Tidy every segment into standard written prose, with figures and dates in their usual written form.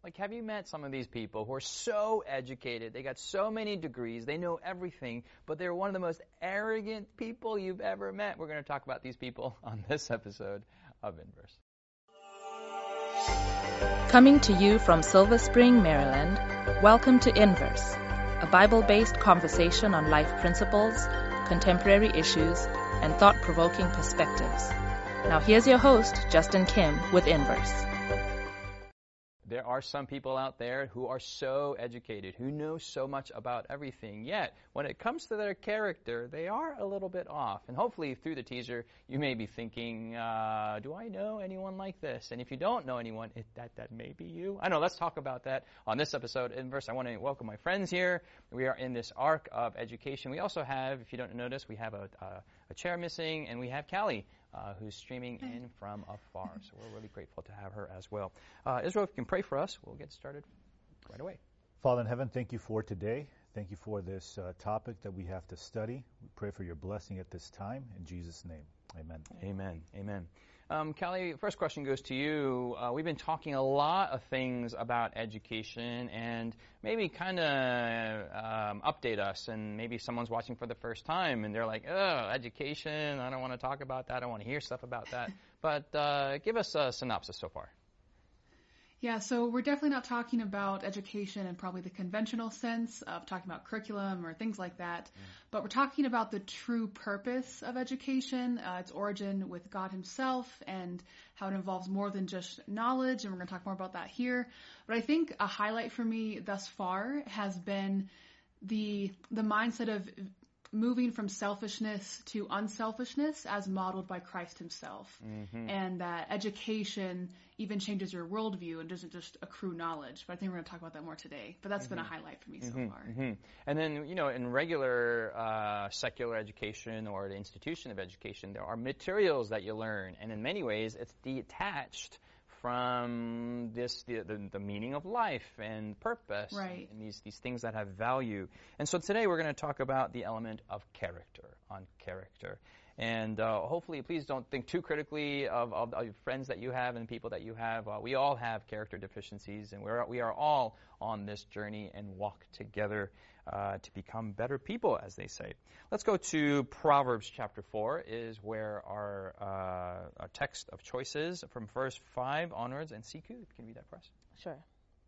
Like, have you met some of these people who are so educated, they got so many degrees, they know everything, but they're one of the most arrogant people you've ever met? We're going to talk about these people on this episode of Inverse. Coming to you from Silver Spring, Maryland, welcome to Inverse, a Bible-based conversation on life principles, contemporary issues, and thought-provoking perspectives. Now here's your host, Justin Kim, with Inverse. There are some people out there who are so educated, who know so much about everything, yet when it comes to their character, they are a little bit off. And hopefully through the teaser, you may be thinking, do I know anyone like this? And if you don't know anyone, that may be you. I know, let's talk about that on this episode. Inverse, I want to welcome my friends here. We are in this arc of education. We also have, if you don't notice, we have a chair missing, and we have Callie, who's streaming in from afar. So we're really grateful to have her as well. Israel, if you can pray for us, we'll get started right away. Father in heaven, thank you for today. Thank you for this topic that we have to study. We pray for your blessing at this time. In Jesus' name, amen. Amen. Amen. Callie, first question goes to you. We've been talking a lot of things about education, and maybe kind of update us. And maybe someone's watching for the first time, and they're like, "Oh, education! I don't want to talk about that. I don't want to hear stuff about that." But give us a synopsis so far. Yeah, so we're definitely not talking about education in probably the conventional sense of talking about curriculum or things like that, but we're talking about the true purpose of education, its origin with God himself, and how it involves more than just knowledge, and we're going to talk more about that here. But I think a highlight for me thus far has been the mindset of moving from selfishness to unselfishness as modeled by Christ himself. Mm-hmm. And that education even changes your worldview and doesn't just accrue knowledge. But I think we're going to talk about that more today. But that's been a highlight for me so far. Mm-hmm. And then, in regular secular education or the institution of education, there are materials that you learn. And in many ways, it's detached from the meaning of life and purpose, right, and these things that have value. And so today we're going to talk about the element of character, on character. And hopefully, please don't think too critically of your friends that you have and people that you have. We all have character deficiencies, and we are all on this journey and walk together to become better people, as they say. Let's go to Proverbs chapter 4, is where our text of choice is, from verse 5 onwards. And Siku, can you read that for us? Sure.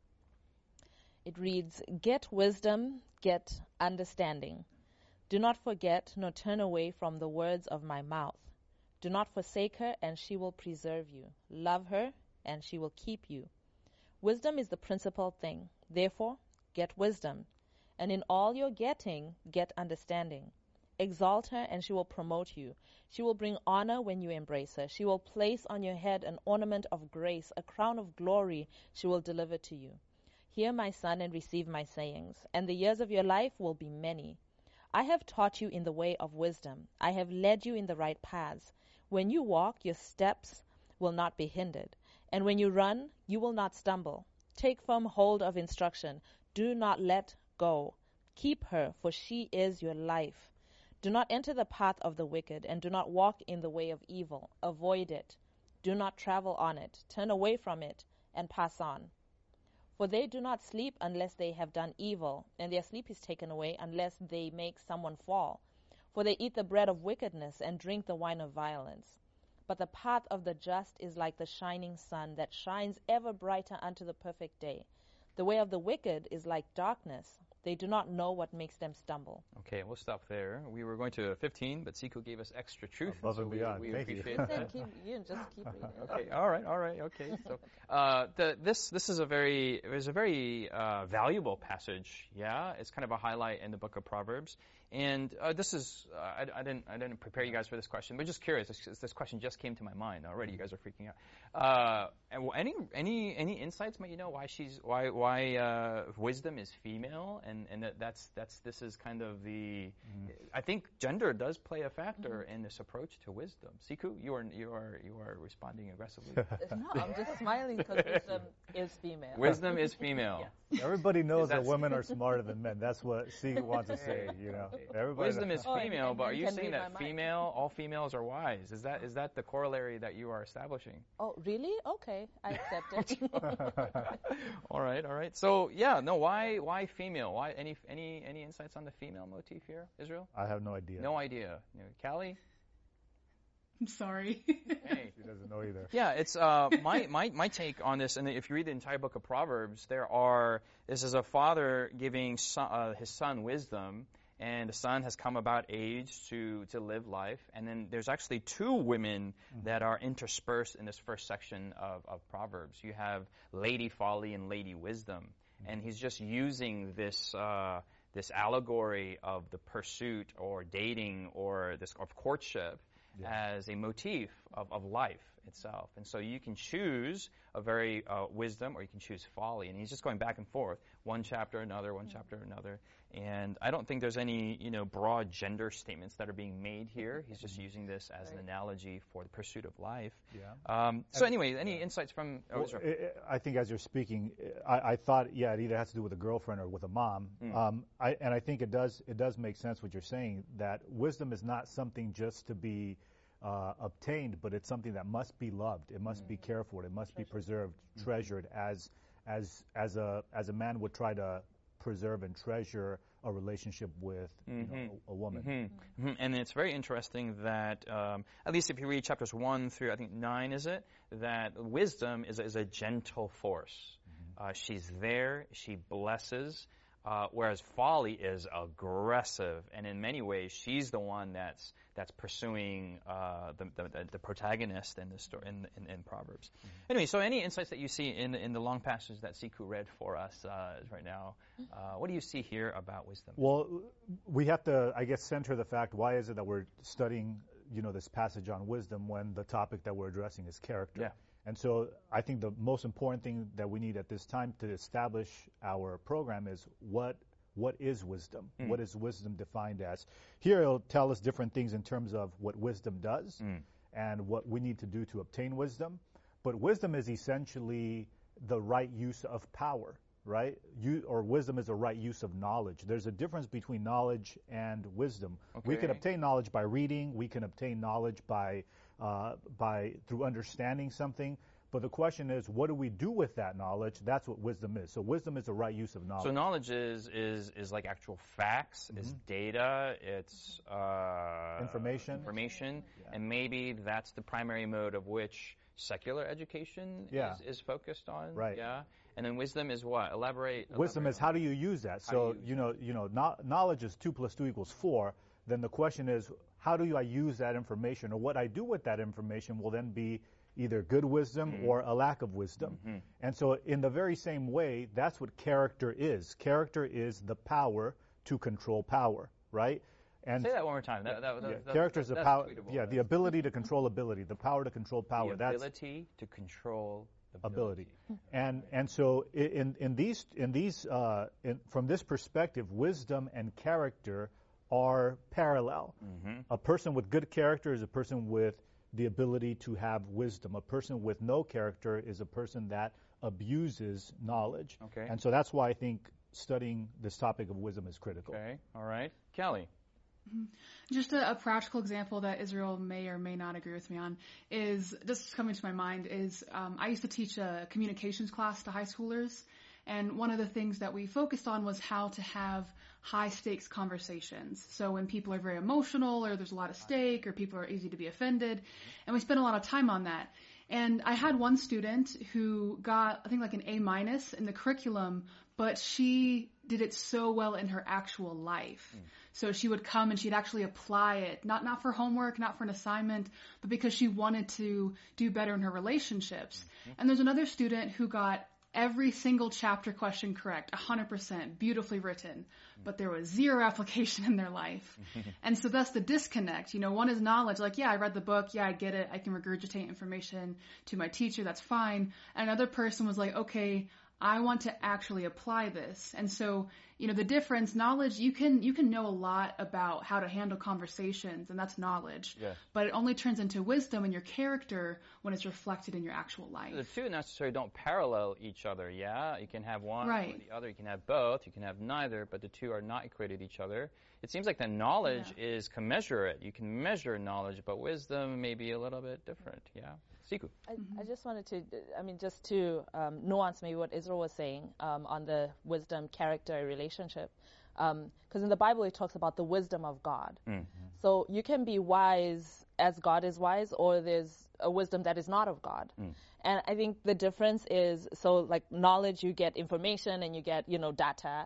It reads, "Get wisdom, get understanding. Do not forget nor turn away from the words of my mouth. Do not forsake her, and she will preserve you. Love her, and she will keep you. Wisdom is the principal thing. Therefore, get wisdom. And in all your getting, get understanding. Exalt her, and she will promote you. She will bring honor when you embrace her. She will place on your head an ornament of grace, a crown of glory she will deliver to you. Hear, my son, and receive my sayings, and the years of your life will be many. I have taught you in the way of wisdom. I have led you in the right paths. When you walk, your steps will not be hindered, and when you run, you will not stumble. Take firm hold of instruction. Do not let go. Keep her, for she is your life. Do not enter the path of the wicked, and do not walk in the way of evil. Avoid it. Do not travel on it. Turn away from it, and pass on. For they do not sleep unless they have done evil, and their sleep is taken away unless they make someone fall. For they eat the bread of wickedness and drink the wine of violence. But the path of the just is like the shining sun that shines ever brighter unto the perfect day. The way of the wicked is like darkness. They do not know what makes them stumble." Okay, we'll stop there. We were going to 15, but Siku gave us extra truth. Above and beyond. We Thank appreciate you. that. You just keep reading. Okay, all right. Okay, so this is a very valuable passage. Yeah, it's kind of a highlight in the book of Proverbs. And this is I didn't prepare you guys for this question, but just curious. This question just came to my mind already. You guys are freaking out. And any insights? Might you know why wisdom is female, and this is kind of the. I think gender does play a factor in this approach to wisdom. Siku, you are responding aggressively. No, I'm just smiling because wisdom is female. Wisdom is female. Yes. Everybody knows that women are smarter than men. That's what Siku wants to say. Everybody Wisdom is female, but are you can saying read that my mind. all females are wise? Is that the corollary that you are establishing? Oh, really? Okay, I accept it. All right, all right. So why female? Why any insights on the female motif here, Israel? I have no idea. No idea. Callie? I'm sorry. Hey. She doesn't know either. Yeah, it's my take on this, and if you read the entire book of Proverbs, this is a father giving his son wisdom, and the son has come about age to live life, and then there's actually two women that are interspersed in this first section of Proverbs. You have Lady Folly and Lady Wisdom, and he's just using this allegory of the pursuit or dating or of courtship as a motif of life itself. And so you can choose a very wisdom, or you can choose folly. And he's just going back and forth, one chapter another, one chapter another. And I don't think there's any broad gender statements that are being made here. He's just using this as an analogy for the pursuit of life. Yeah. So anyway, any insights from Israel? I think as you're speaking, I thought, it either has to do with a girlfriend or with a mom. I think it does make sense what you're saying, that wisdom is not something just to be obtained, but it's something that must be loved. It must be cared for. It must be preserved, treasured, as a man would try to preserve and treasure a relationship with a woman. And it's very interesting that, at least if you read chapters 1 through, I think 9, is it, that wisdom is a gentle force. She's there, she blesses, whereas folly is aggressive, and in many ways she's the one that's pursuing the protagonist in the story in Proverbs. Anyway, so any insights that you see in the long passage that Siku read for us right now? What do you see here about wisdom? Well, we have to, I guess, center the fact, why is it that we're studying this passage on wisdom when the topic that we're addressing is character? Yeah. And so I think the most important thing that we need at this time to establish our program is what is wisdom? What is wisdom defined as? Here it'll tell us different things in terms of what wisdom does and what we need to do to obtain wisdom. But wisdom is essentially the right use of power, right? Wisdom is a right use of knowledge. There's a difference between knowledge and wisdom. Okay. We can obtain knowledge by reading. We can obtain knowledge by through understanding something. But the question is, what do we do with that knowledge? That's what wisdom is. So wisdom is a right use of knowledge. So knowledge is like actual facts, is data, it's information, and maybe that's the primary mode of which secular education is focused on. Right. Yeah. And then wisdom is what? Elaborate. Wisdom is how do you use that? So knowledge is 2 + 2 = 4. Then the question is, how do I use that information, or what I do with that information will then be either good wisdom or a lack of wisdom. And so in the very same way, that's what character is. Character is the power to control power, right? And say that one more time. Character is the power. The ability to control ability, the power to control power. The ability to control ability. And so from this perspective, wisdom and character are parallel. A person with good character is a person with the ability to have wisdom. A person with no character is a person that abuses knowledge. Okay. And so that's why I think studying this topic of wisdom is critical. Okay. All right. Callie. Just a practical example that Israel may or may not agree with me on is, just coming to my mind, is I used to teach a communications class to high schoolers. And one of the things that we focused on was how to have high-stakes conversations. So when people are very emotional, or there's a lot at stake, or people are easy to be offended, and we spent a lot of time on that. And I had one student who got, I think, like an A- in the curriculum, but she did it so well in her actual life. So she would come and she'd actually apply it, not for homework, not for an assignment, but because she wanted to do better in her relationships. And there's another student who got every single chapter question correct, 100%, beautifully written, but there was zero application in their life. And so that's the disconnect. One is knowledge, like, I read the book, I get it, I can regurgitate information to my teacher, that's fine. And another person was like, okay, I want to actually apply this. And so, the difference, knowledge, you can know a lot about how to handle conversations, and that's knowledge. Yes. But it only turns into wisdom in your character when it's reflected in your actual life. The two necessarily don't parallel each other, yeah? You can have one or the other. You can have both. You can have neither, but the two are not equated to each other. It seems like the knowledge is commensurate. You can measure knowledge, but wisdom may be a little bit different, yeah? Siku. I just wanted to, just to nuance maybe what Israel was saying on the wisdom, character, relationship. Because in the Bible it talks about the wisdom of God. So you can be wise as God is wise, or there's a wisdom that is not of God. And I think the difference is, so like knowledge, you get information and you get, data,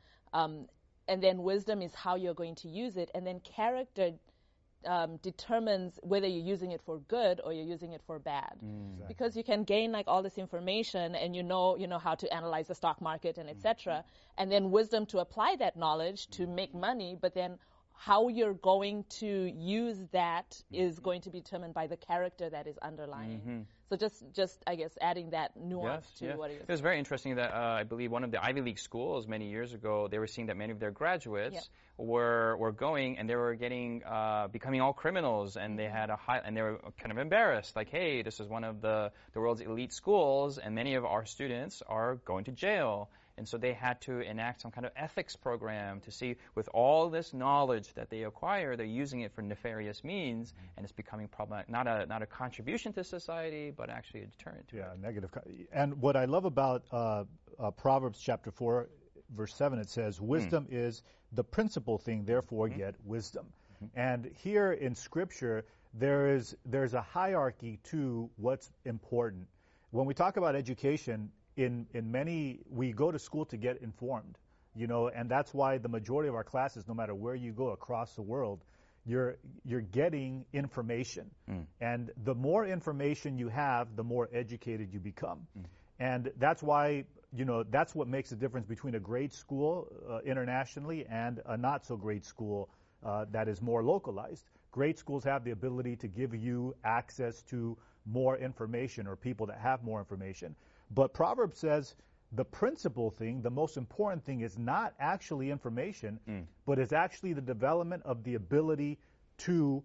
and then wisdom is how you're going to use it, and then character determines whether you're using it for good or you're using it for bad. Exactly. Because you can gain like all this information and you know how to analyze the stock market and etc. And then wisdom to apply that knowledge to make money, but then how you're going to use that is going to be determined by the character that is underlying. So just I guess adding that nuance to what it is. It was very interesting that I believe one of the Ivy League schools many years ago, they were seeing that many of their graduates were going and they were getting becoming all criminals, and they had and they were kind of embarrassed, like, hey, this is one of the world's elite schools, and many of our students are going to jail. And so they had to enact some kind of ethics program to see, with all this knowledge that they acquire, they're using it for nefarious means, and it's becoming problematic. Not a contribution to society, but actually a deterrent to it. Negative. And what I love about Proverbs chapter 4, verse 7, it says, wisdom is the principal thing, therefore get wisdom. And here in Scripture, there's a hierarchy to what's important. When we talk about education, in many, we go to school to get informed, and that's why the majority of our classes, no matter where you go across the world, you're getting information. And the more information you have, the more educated you become. And that's why, that's what makes the difference between a great school internationally and a not so great school that is more localized. Great schools have the ability to give you access to more information, or people that have more information. But Proverbs says the principal thing, the most important thing, is not actually information, but is actually the development of the ability to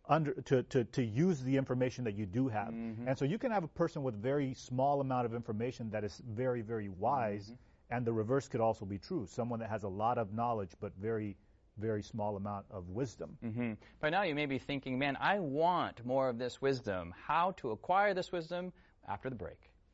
use the information that you do have. And so you can have a person with very small amount of information that is very, very wise, and the reverse could also be true. Someone that has a lot of knowledge but very, very small amount of wisdom. By now you may be thinking, man, I want more of this wisdom. How to acquire this wisdom? After the break.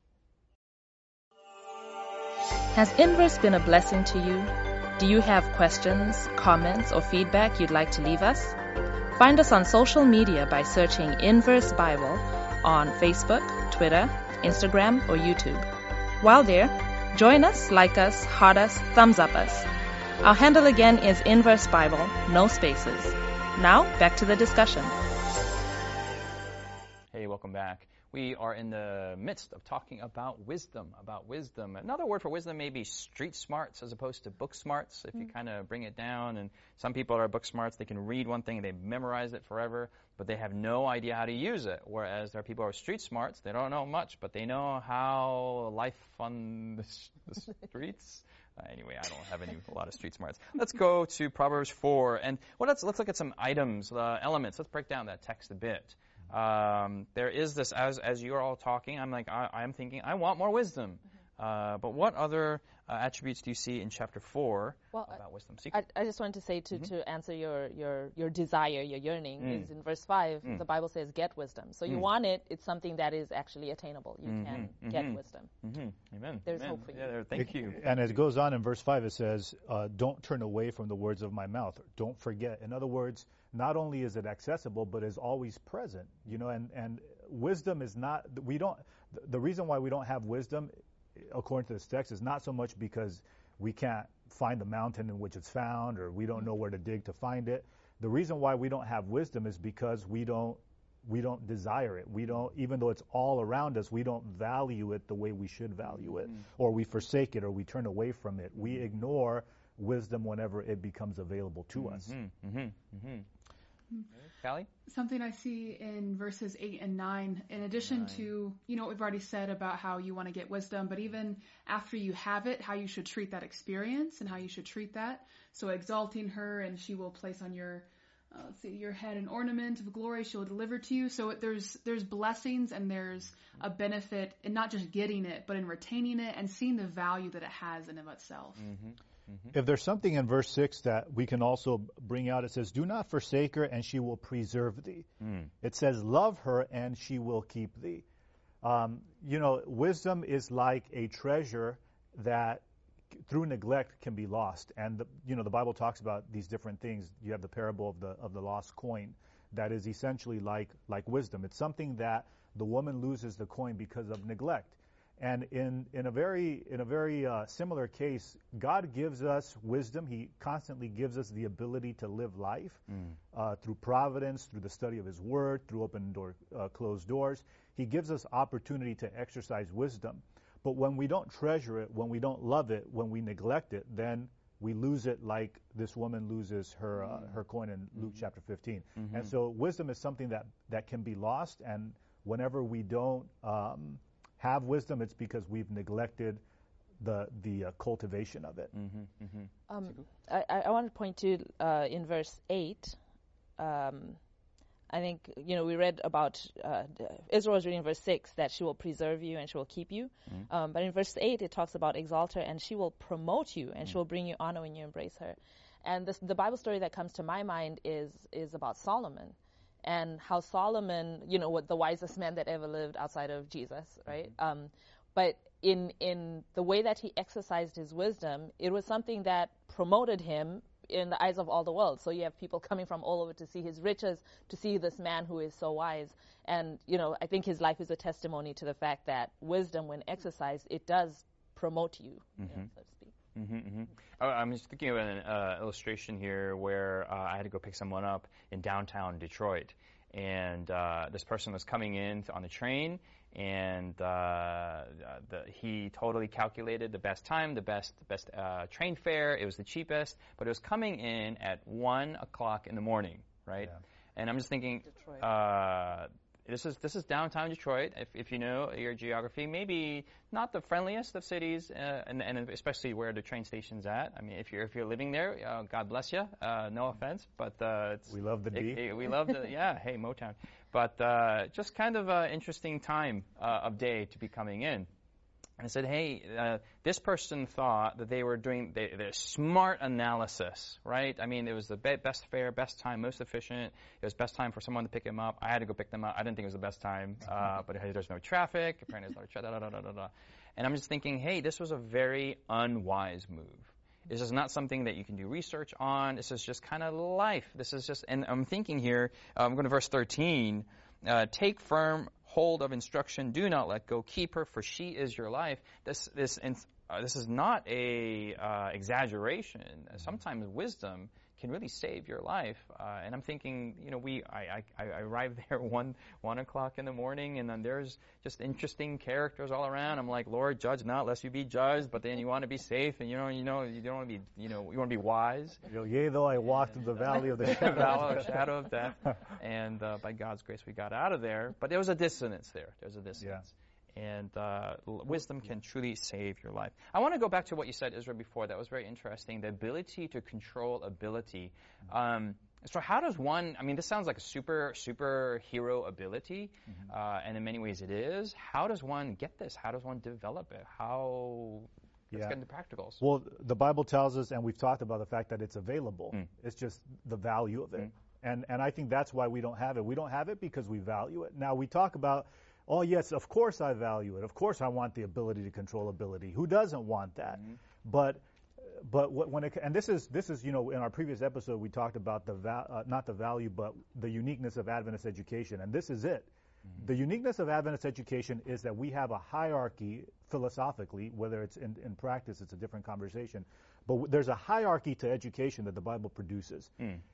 Has Inverse been a blessing to you? Do you have questions, comments, or feedback you'd like to leave us? Find us on social media by searching Inverse Bible on Facebook, Twitter, Instagram, or YouTube. While there, join us, like us, heart us, thumbs up us. Our handle again is Inverse Bible, no spaces. Now, back to the discussion. Hey, welcome back. We are in the midst of talking about wisdom. Another word for wisdom may be street smarts as opposed to book smarts, if you kind of bring it down. And some people are book smarts. They can read one thing and they memorize it forever, but they have no idea how to use it. Whereas there are people who are street smarts. They don't know much, but they know how life on the streets. Anyway, I don't have a lot of street smarts. Let's go to Proverbs 4. And let's look at some items, elements. Let's break down that text a bit. There is this, as you're all talking, I'm thinking, I want more wisdom. But what other attributes do you see in chapter 4 about wisdom? I just wanted to say to answer your desire, your yearning, is in verse 5, the Bible says, get wisdom. So you want it, it's something that is actually attainable. You can get wisdom. Amen. There's hope for you. Thank you. And as it goes on in verse 5, it says, don't turn away from the words of my mouth. Don't forget. In other words, not only is it accessible, but is always present. And wisdom is not, the reason why we don't have wisdom, according to this text, is not so much because we can't find the mountain in which it's found, or we don't know where to dig to find it. The reason why we don't have wisdom is because we don't desire it. We don't, even though it's all around us, we don't value it the way we should value it, or we forsake it, or we turn away from it. We ignore wisdom whenever it becomes available to us. Callie? Something I see in verses 8 and 9, in addition to, what we've already said about how you want to get wisdom, but even after you have it, how you should treat that experience and how you should treat that. So exalting her, and she will place on your head an ornament of glory she will deliver to you. So there's blessings, and there's a benefit in not just getting it, but in retaining it and seeing the value that it has in of itself. If there's something in verse 6 that we can also bring out, it says, do not forsake her, and she will preserve thee. It says, love her, and she will keep thee. Wisdom is like a treasure that through neglect can be lost. And the Bible talks about these different things. You have the parable of the lost coin that is essentially like wisdom. It's something that the woman loses the coin because of neglect. And in a very similar case, God gives us wisdom. He constantly gives us the ability to live life through providence, through the study of His Word, through open door, closed doors. He gives us opportunity to exercise wisdom. But when we don't treasure it, when we don't love it, when we neglect it, then we lose it like this woman loses her coin in Luke chapter 15. And so wisdom is something that can be lost. And whenever we don't have wisdom, it's because we've neglected the cultivation of it. I want to point to in verse 8. I think, we read about, Israel was reading verse 6, that she will preserve you and she will keep you. But in verse 8, it talks about exalt her and she will promote you and she will bring you honor when you embrace her. And the Bible story that comes to my mind is about Solomon and how Solomon, what the wisest man that ever lived outside of Jesus, right? But in the way that he exercised his wisdom, it was something that promoted him in the eyes of all the world. So you have people coming from all over to see his riches, to see this man who is so wise. And, I think his life is a testimony to the fact that wisdom, when exercised, it does promote you, so to speak. I'm just thinking of an illustration here where I had to go pick someone up in downtown Detroit. And this person was coming in on the train, and he totally calculated the best time, the best train fare. It was the cheapest, but it was coming in at 1 o'clock in the morning, right? Yeah. And I'm just thinking, this is downtown Detroit. If you know your geography, maybe not the friendliest of cities, and especially where the train station's at. I mean, if you're living there, God bless you. No offense, but we love the D. We love the hey, Motown. But just kind of an interesting time of day to be coming in. And I said, hey, this person thought that they were doing their smart analysis, right? I mean, it was the best fare, best time, most efficient. It was best time for someone to pick him up. I had to go pick them up. I didn't think it was the best time, but there's no traffic. Apparently there's no traffic, And I'm just thinking, hey, this was a very unwise move. This is not something that you can do research on. This is just kind of life. This is just, and I'm thinking here, I'm going to verse 13, take firm hold of instruction, do not let go, keep her, for she is your life. This is not a exaggeration. Sometimes wisdom can really save your life. And I'm thinking, I arrived there 1 o'clock in the morning, and then there's just interesting characters all around. I'm like, Lord, judge not, lest you be judged. But then you want to be safe, and you don't want to be, you want to be wise. Yea, though I walked through the valley of the shadow of death, and by God's grace we got out of there. But there was a dissonance there. There's a dissonance. Yeah. And wisdom can truly save your life. I want to go back to what you said, Israel, before. That was very interesting. The ability to control ability. So how does one, this sounds like a superhero ability, and in many ways it is. How does one get this? How does one develop it? Let's get into practicals. Well, the Bible tells us, and we've talked about the fact that it's available. It's just the value of it. And I think that's why we don't have it. We don't have it because we value it. Now, we talk about, oh, yes, of course I value it. Of course I want the ability to control ability. Who doesn't want that? But when it, and this is in our previous episode we talked about not the value but the uniqueness of Adventist education, and this is it. The uniqueness of Adventist education is that we have a hierarchy philosophically. Whether it's in practice, it's a different conversation. But there's a hierarchy to education that the Bible produces.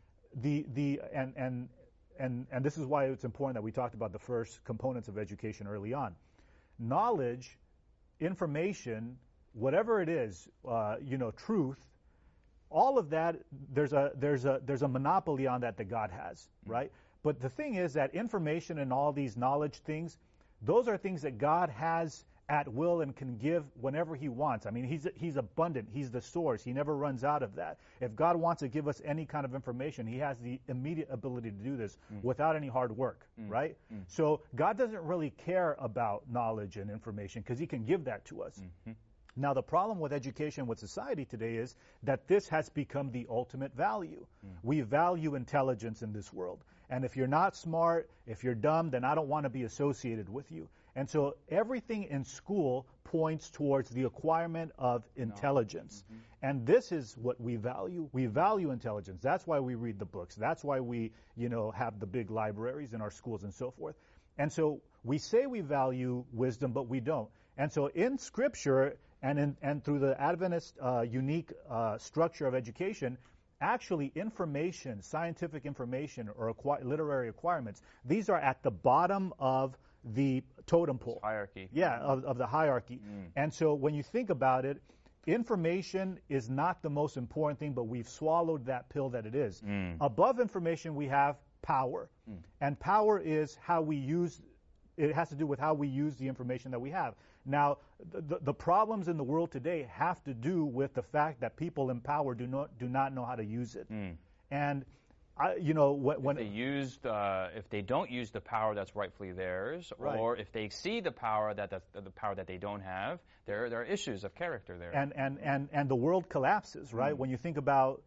And this is why it's important that we talked about the first components of education early on. Knowledge, information, whatever it is, truth, all of that, there's a monopoly on that God has, right? But the thing is that information and all these knowledge things, those are things that God has at will and can give whenever He wants. He's abundant. He's the source. He never runs out of that. If God wants to give us any kind of information, He has the immediate ability to do this without any hard work, right? So God doesn't really care about knowledge and information because He can give that to us. Now, the problem with education, with society today is that this has become the ultimate value. We value intelligence in this world. And if you're not smart, if you're dumb, then I don't want to be associated with you. And so everything in school points towards the acquirement of intelligence. And this is what we value. We value intelligence. That's why we read the books. That's why we, have the big libraries in our schools and so forth. And so we say we value wisdom, but we don't. And so in Scripture and through the Adventist unique structure of education, actually information, scientific information or literary requirements, these are at the bottom of the totem pole. Hierarchy. Yeah, of the hierarchy. And so when you think about it, information is not the most important thing, but we've swallowed that pill that it is. Above information, we have power. And power is how we use, it has to do with how we use the information that we have. Now, the problems in the world today have to do with the fact that people in power do not know how to use it. And when if they don't use the power that's rightfully theirs, Right. or if they exceed the power the power that they don't have, there are issues of character there. And the world collapses, right? When you think about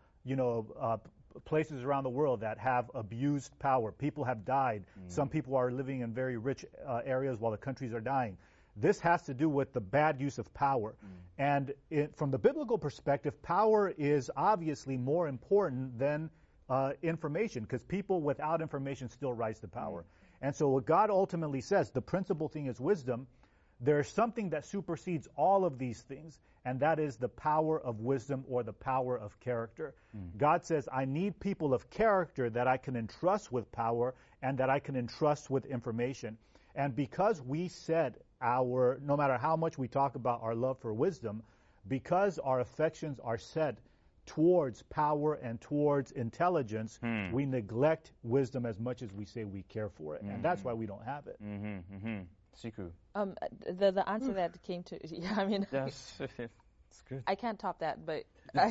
places around the world that have abused power, people have died. Some people are living in very rich areas while the countries are dying. This has to do with the bad use of power. And from the biblical perspective, power is obviously more important than information, because people without information still rise to power. And so what God ultimately says, the principal thing is wisdom. There's something that supersedes all of these things, and that is the power of wisdom or the power of character. God says, I need people of character that I can entrust with power and that I can entrust with information. And because we set no matter how much we talk about our love for wisdom, because our affections are set towards power and towards intelligence, we neglect wisdom as much as we say we care for it. And that's why we don't have it. Siku. The answer that came to, Yes. It's good. I can't top that, but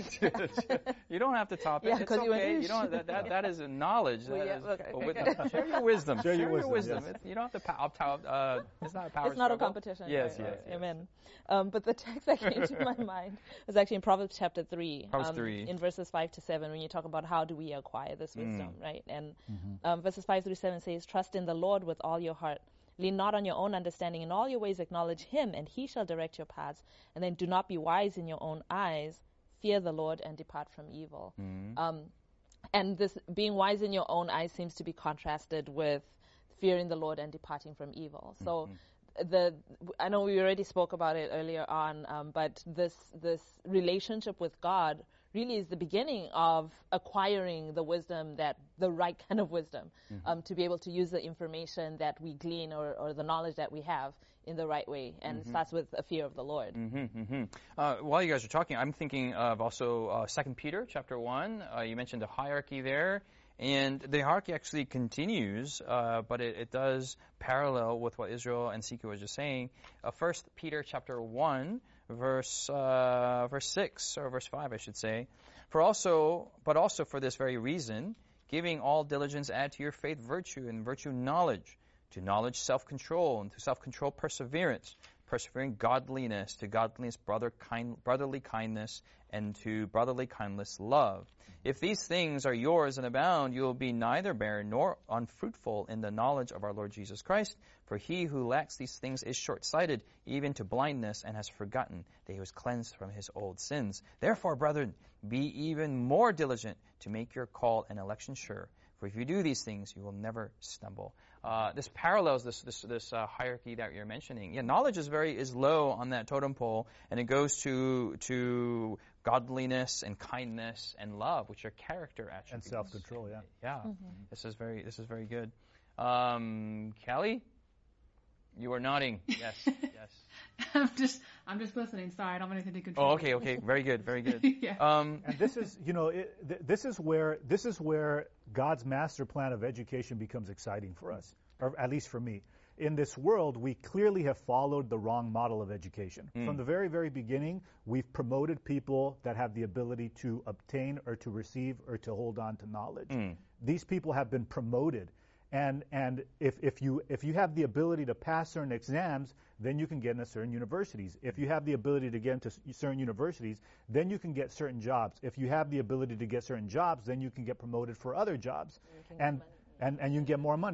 You don't have to top it. Yeah, it's 'cause you okay. went, You don't. That is knowledge. Well, yeah, okay. Share your wisdom. Share your wisdom, Yes. You don't have to top. It's not a power. It's not a struggle. competition. Yes, right, yes, yes. Amen. But the text that came to my mind was actually in Proverbs chapter 3. Proverbs 3. In verses 5 to 7, when you talk about how do we acquire this wisdom, right? And verses 5 through 7 says, "Trust in the Lord with all your heart. Lean not on your own understanding. In all your ways acknowledge Him, and He shall direct your paths. And then do not be wise in your own eyes. Fear the Lord and depart from evil." And this being wise in your own eyes seems to be contrasted with fearing the Lord and departing from evil. So I know we already spoke about it earlier on, but this relationship with God really is the beginning of acquiring the wisdom, the right kind of wisdom, to be able to use the information that we glean or the knowledge that we have in the right way. And it starts with a fear of the Lord. While you guys are talking, I'm thinking of also 2 Peter chapter 1. You mentioned the hierarchy there. And the hierarchy actually continues, but it does parallel with what Israel and Siku was just saying. 1 Peter chapter 1, verse 6, or verse 5, I should say. But also for this very reason, giving all diligence, add to your faith virtue, and virtue knowledge, to knowledge self-control, and to self-control perseverance, persevering godliness, to godliness brotherly kindness, and to brotherly kindness love. If these things are yours and abound, you will be neither barren nor unfruitful in the knowledge of our Lord Jesus Christ. For he who lacks these things is short-sighted, even to blindness, and has forgotten that he was cleansed from his old sins. Therefore, brethren, be even more diligent to make your call and election sure. For if you do these things, you will never stumble. This parallels this hierarchy that you're mentioning. Yeah, knowledge is low on that totem pole, and it goes to godliness and kindness and love, which are character attributes. And self-control, yeah. Yeah, this is very good. Callie, you are nodding. Yes, yes. I'm just listening. Sorry, I don't have anything to control. Oh, okay. Very good. Yeah. And this is, this is where God's master plan of education becomes exciting for us, or at least for me. In this world, we clearly have followed the wrong model of education. From the very, very beginning, we've promoted people that have the ability to obtain or to receive or to hold on to knowledge. These people have been promoted. And if you have the ability to pass certain exams, then you can get into certain universities. If you have the ability to get into certain universities, then you can get certain jobs. If you have the ability to get certain jobs, then you can get promoted for other jobs. And you can get more money.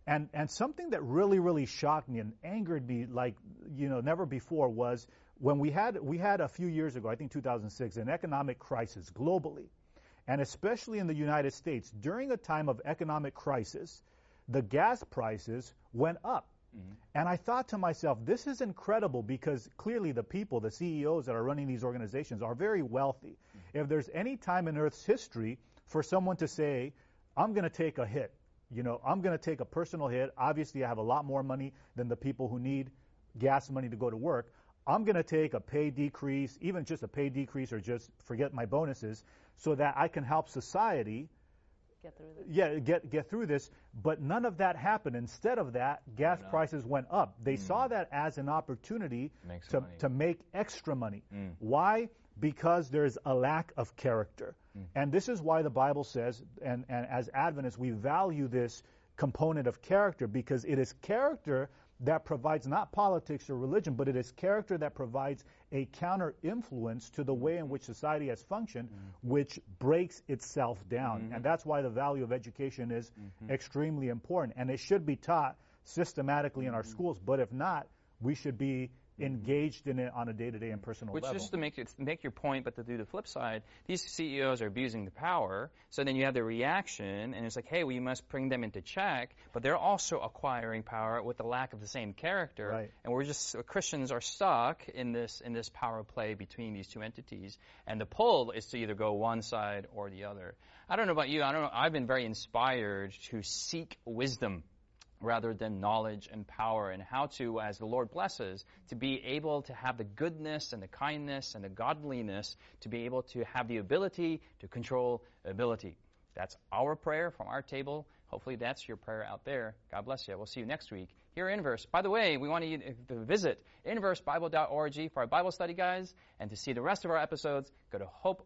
And something that really, really shocked me and angered me like, never before was when we had a few years ago, I think 2006, an economic crisis globally, and especially in the United States. During a time of economic crisis, the gas prices went up. Mm-hmm. And I thought to myself, this is incredible, because clearly the people, the CEOs that are running these organizations are very wealthy. Mm-hmm. If there's any time in Earth's history for someone to say, I'm going to take a hit, I'm going to take a personal hit. Obviously, I have a lot more money than the people who need gas money to go to work. I'm going to take a pay decrease, even just a pay decrease, or just forget my bonuses, so that I can help society get through this. Yeah, get through this. But none of that happened. Instead of that, gas prices went up. They saw that as an opportunity to make extra money. Why? Because there's a lack of character. And this is why the Bible says, and as Adventists, we value this component of character, because it is character that provides not politics or religion, but it is character that provides a counter-influence to the way in which society has functioned, which breaks itself down. And that's why the value of education is extremely important. And it should be taught systematically in our schools, but if not, we should be engaged in it on a day-to-day and personal level. Which, just to make your point, but to do the flip side, these CEOs are abusing the power, so then you have the reaction, and it's like, hey, we must bring them into check, but they're also acquiring power with the lack of the same character, right. And Christians are stuck in this power play between these two entities, and the pull is to either go one side or the other. I don't know about you, I've been very inspired to seek wisdom rather than knowledge and power, and how to, as the Lord blesses, to be able to have the goodness and the kindness and the godliness, to be able to have the ability to control ability. That's our prayer from our table. Hopefully that's your prayer out there. God bless you. We'll see you next week here at Inverse. By the way, we want you to visit inversebible.org for our Bible study guides, and to see the rest of our episodes, go to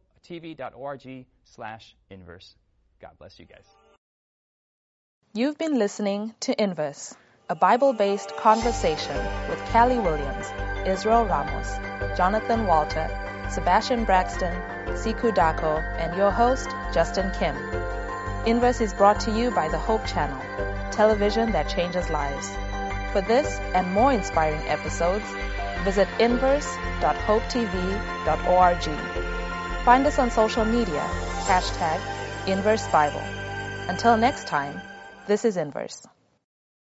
hopetv.org/inverse. God bless you guys. You've been listening to Inverse, a Bible-based conversation with Callie Williams, Israel Ramos, Jonathan Walter, Sebastian Braxton, Siku Dako, and your host, Justin Kim. Inverse is brought to you by the Hope Channel, television that changes lives. For this and more inspiring episodes, visit inverse.hopetv.org. Find us on social media, #InverseBible. Until next time, this is Inverse.